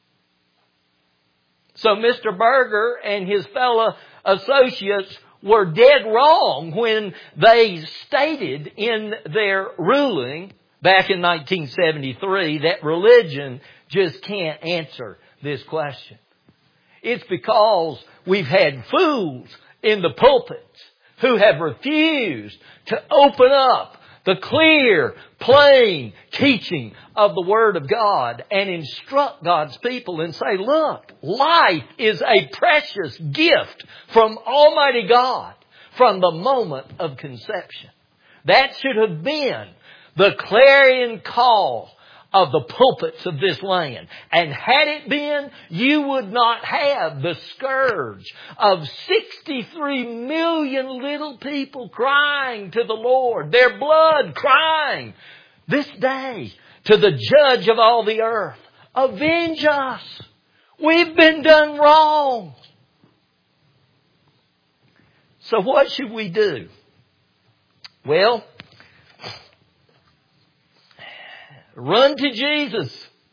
So Mr. Berger and his fellow associates were dead wrong when they stated in their ruling back in 1973 that religion just can't answer this question. It's because we've had fools in the pulpits who have refused to open up the clear, plain teaching of the Word of God and instruct God's people and say, look, life is a precious gift from Almighty God from the moment of conception. That should have been the clarion call of the pulpits of this land. And had it been, you would not have the scourge of 63 million little people crying to the Lord, their blood crying this day to the Judge of all the earth, avenge us. We've been done wrong. So what should we do? Well, run to Jesus.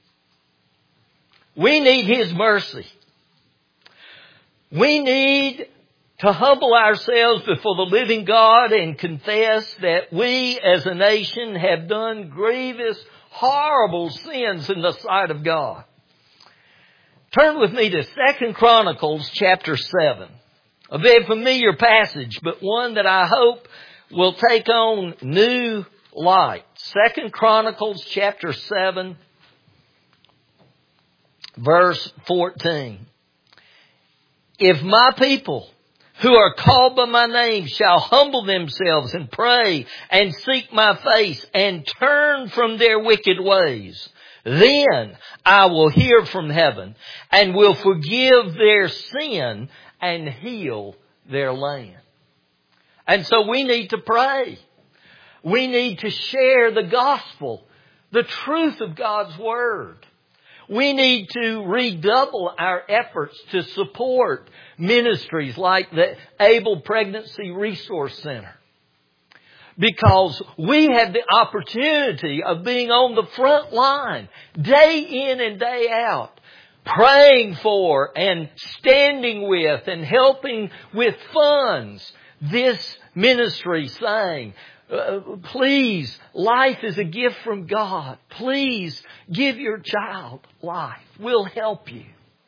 We need His mercy. We need to humble ourselves before the living God and confess that we as a nation have done grievous, horrible sins in the sight of God. Turn with me to 2 Chronicles chapter 7. A very familiar passage, but one that I hope will take on new light. 2 Chronicles chapter 7, verse 14. If my people who are called by my name shall humble themselves and pray and seek my face and turn from their wicked ways, then I will hear from heaven and will forgive their sin and heal their land. And so we need to pray. We need to share the gospel, the truth of God's Word. We need to redouble our efforts to support ministries like the Able Pregnancy Resource Center. Because we have the opportunity of being on the front line, day in and day out, praying for and standing with and helping with funds this ministry, saying, please, life is a gift from God. Please give your child life. We'll help you.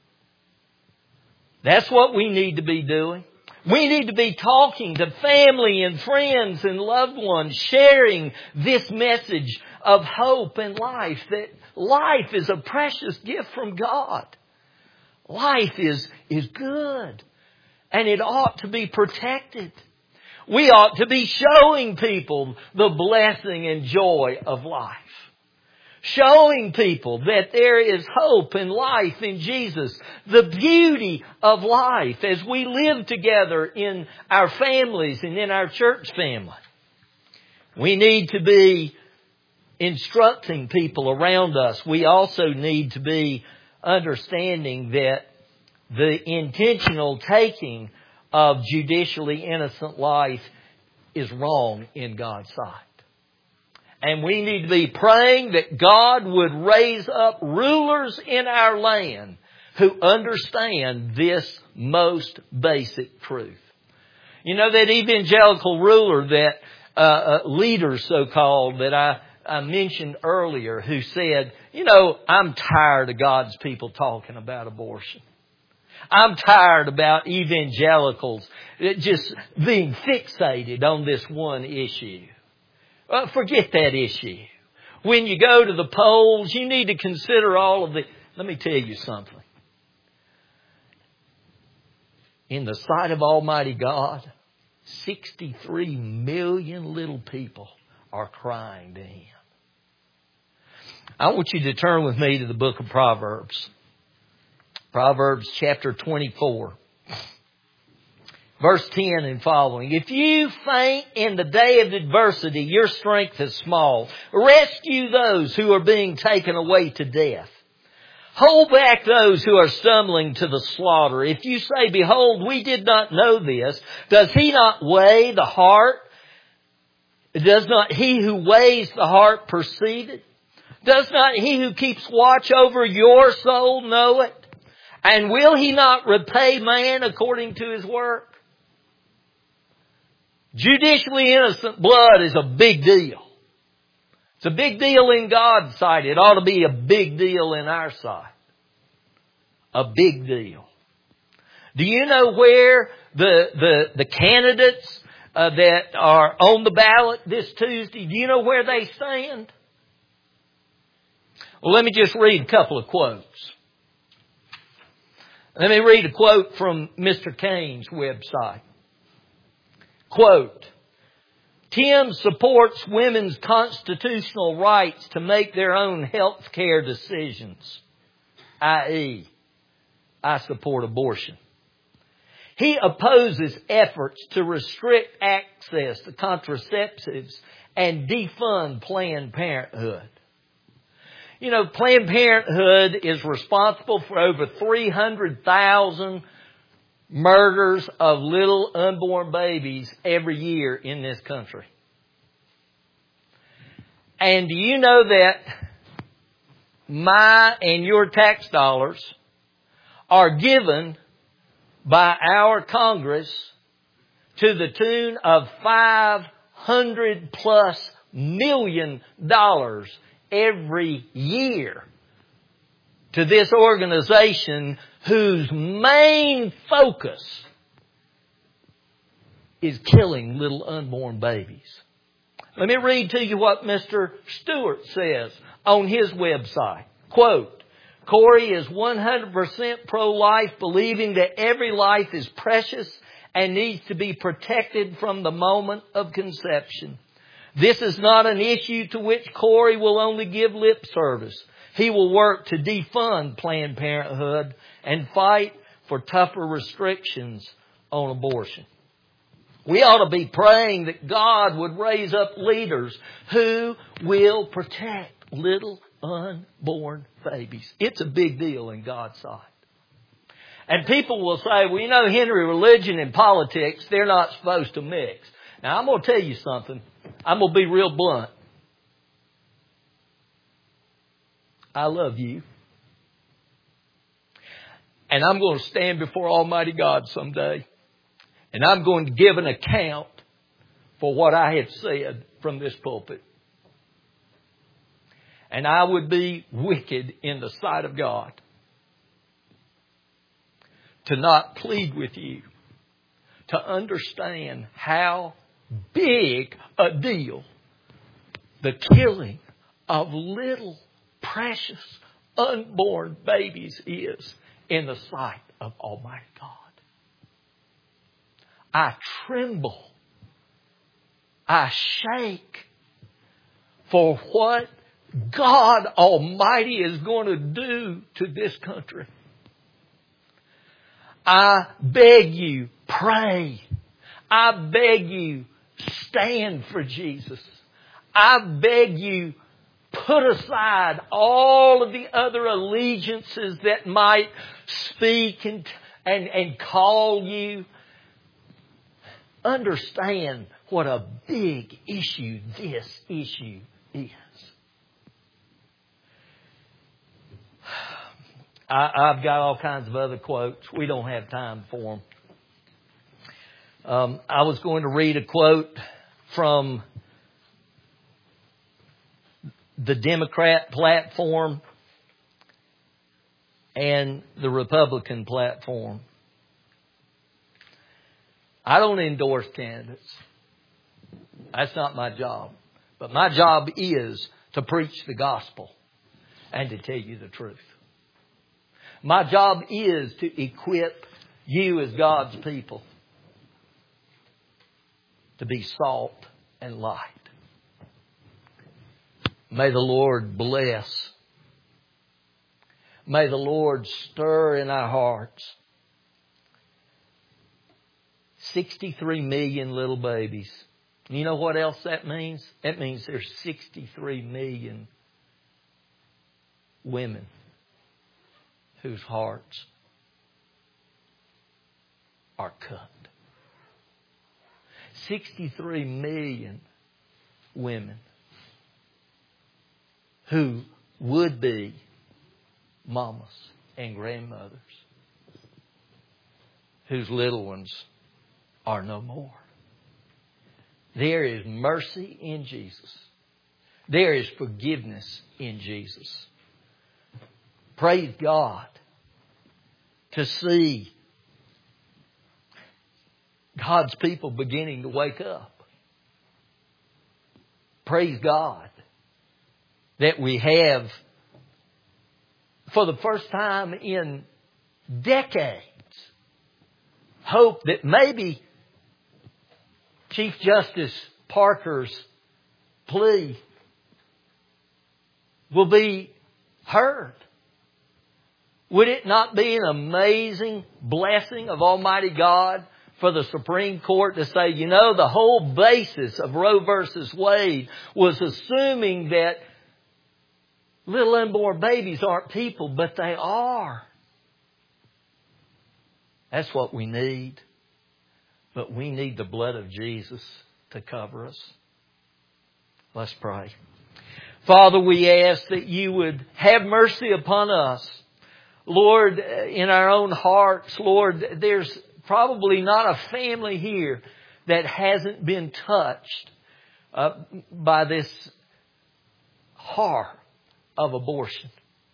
That's what we need to be doing. We need to be talking to family and friends and loved ones, sharing this message of hope and life, that life is a precious gift from God. Life is good, and it ought to be protected. We ought to be showing people the blessing and joy of life. Showing people that there is hope and life in Jesus. The beauty of life as we live together in our families and in our church family. We need to be instructing people around us. We also need to be understanding that the intentional taking of judicially innocent life is wrong in God's sight. And we need to be praying that God would raise up rulers in our land who understand this most basic truth. You know, that evangelical ruler, that leader so-called, that I mentioned earlier, who said, you know, I'm tired of God's people talking about abortion. I'm tired about evangelicals just being fixated on this one issue. Forget that issue. When you go to the polls, you need to consider all of the... Let me tell you something. in the sight of Almighty God, 63 million little people are crying to Him. I want you to turn with me to the book of Proverbs. Proverbs chapter 24. Verse 10 and following. If you faint in the day of adversity, your strength is small. Rescue those who are being taken away to death. Hold back those who are stumbling to the slaughter. If you say, behold, we did not know this, does He not weigh the heart? Does not He who weighs the heart perceive it? Does not He who keeps watch over your soul know it? And will He not repay man according to his work? Judicially innocent blood is a big deal. It's a big deal in God's sight. It ought to be a big deal in our sight. A big deal. Do you know where the candidates that are on the ballot this Tuesday, do you know where they stand? Well, let me just read a couple of quotes. Let me read a quote from Mr. Kane's website. Quote, Tim supports women's constitutional rights to make their own health care decisions, i.e., I support abortion. He opposes efforts to restrict access to contraceptives and defund Planned Parenthood. You know, Planned Parenthood is responsible for over 300,000 murders of little unborn babies every year in this country. And do you know that my and your tax dollars are given by our Congress to the tune of $500+ million every year to this organization whose main focus is killing little unborn babies. Let me read to you what Mr. Stewart says on his website. Quote, Corey is 100% pro-life, believing that every life is precious and needs to be protected from the moment of conception. This is not an issue to which Corey will only give lip service. He will work to defund Planned Parenthood and fight for tougher restrictions on abortion. We ought to be praying that God would raise up leaders who will protect little unborn babies. It's a big deal in God's sight. And people will say, well, you know, Henry, religion and politics, they're not supposed to mix. Now, I'm going to tell you something. I'm going to be real blunt. I love you. And I'm going to stand before Almighty God someday. And I'm going to give an account for what I have said from this pulpit. And I would be wicked in the sight of God to not plead with you to understand how big a deal the killing of little precious unborn babies is in the sight of Almighty God. I tremble. I shake for what God Almighty is going to do to this country. I beg you, pray. I beg you, stand for Jesus. I beg you, put aside all of the other allegiances that might speak and call you. Understand what a big issue this issue is. I've got all kinds of other quotes. We don't have time for them. I was going to read a quote from the Democrat platform and the Republican platform. I don't endorse candidates. That's not my job. But my job is to preach the gospel and to tell you the truth. My job is to equip you as God's people to be salt and light. May the Lord bless. May the Lord stir in our hearts. 63 million little babies. You know what else that means? That means there's 63 million women whose hearts are cut. 63 million women who would be mamas and grandmothers whose little ones are no more. There is mercy in Jesus. There is forgiveness in Jesus. Praise God to see God's people beginning to wake up. Praise God that we have, for the first time in decades, hope that maybe Chief Justice Parker's plea will be heard. Would it not be an amazing blessing of Almighty God for the Supreme Court to say, you know, the whole basis of Roe versus Wade was assuming that little unborn babies aren't people, but they are. That's what we need. But we need the blood of Jesus to cover us. Let's pray. Father, we ask that you would have mercy upon us. Lord, in our own hearts, Lord, there's probably not a family here that hasn't been touched by this horror of abortion.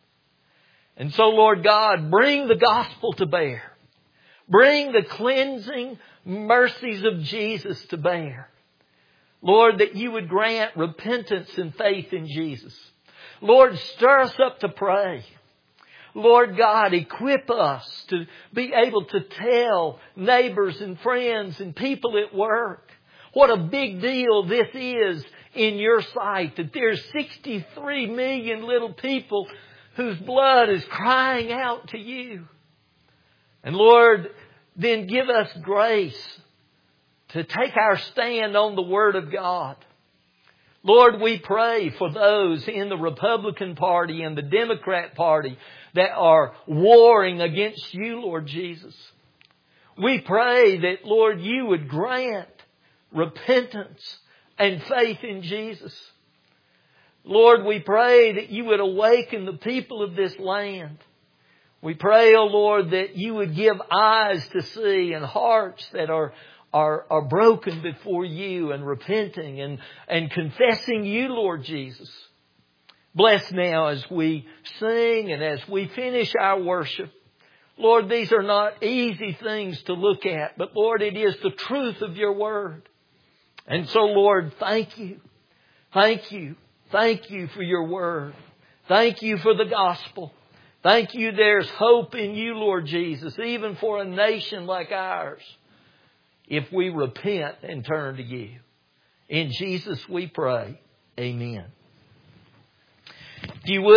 And so, Lord God, bring the gospel to bear. Bring the cleansing mercies of Jesus to bear. Lord, that you would grant repentance and faith in Jesus. Lord, stir us up to pray. Lord God, equip us to be able to tell neighbors and friends and people at work what a big deal this is in your sight, that there's 63 million little people whose blood is crying out to you. And Lord, then give us grace to take our stand on the Word of God. Lord, we pray for those in the Republican Party and the Democrat Party that are warring against you, Lord Jesus. We pray that, Lord, you would grant repentance and faith in Jesus. Lord, we pray that you would awaken the people of this land. We pray, O Lord, that you would give eyes to see and hearts that are broken before you and repenting and confessing you, Lord Jesus. Bless now as we sing and as we finish our worship. Lord, these are not easy things to look at, but Lord, it is the truth of your word. And so, Lord, thank you. Thank you. Thank you for your word. Thank you for the gospel. Thank you there's hope in you, Lord Jesus, even for a nation like ours, if we repent and turn to you. In Jesus we pray. Amen. If you would